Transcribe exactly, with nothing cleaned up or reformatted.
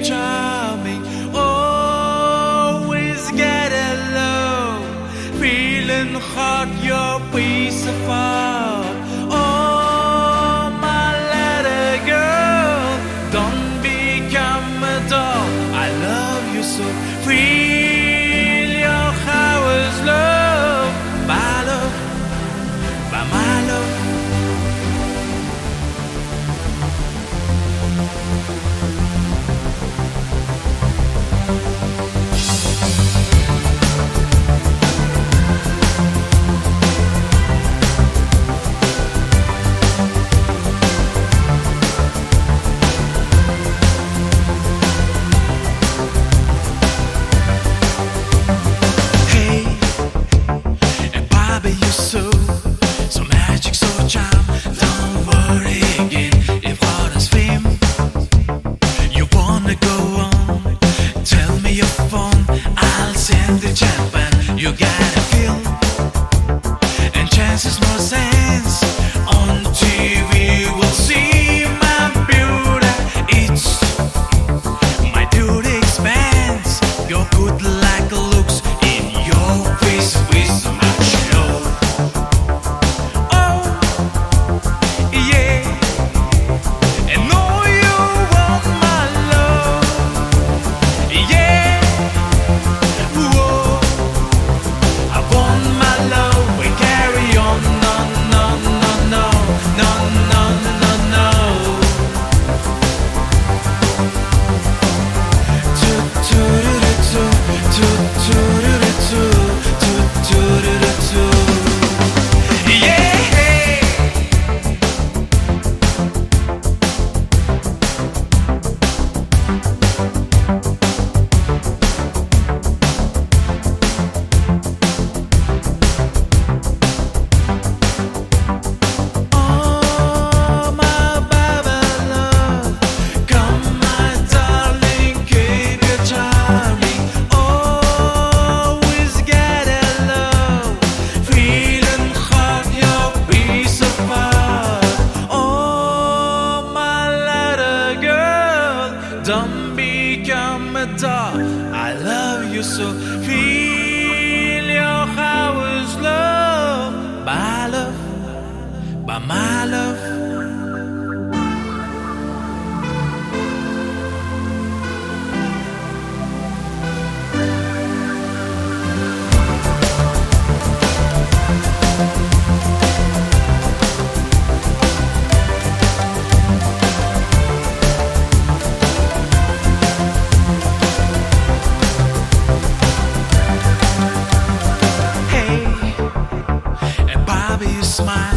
charming. Always get along, feeling hot, your piece of art. Oh, my little girl, don't become a doll. I love you so. Feel your hours, love, my love, by my love. So, so magic, so charm. Don't worry again if waters swim. You wanna go on? Tell me your phone, I'll send the champagne. You gotta feel, and chances more sense. On T V we'll see my beauty. It's my duty expands. You're good like looks in your face with so much love. Don't become a doll. I love you so. Feel your hours, love, by love, by my love. Smile.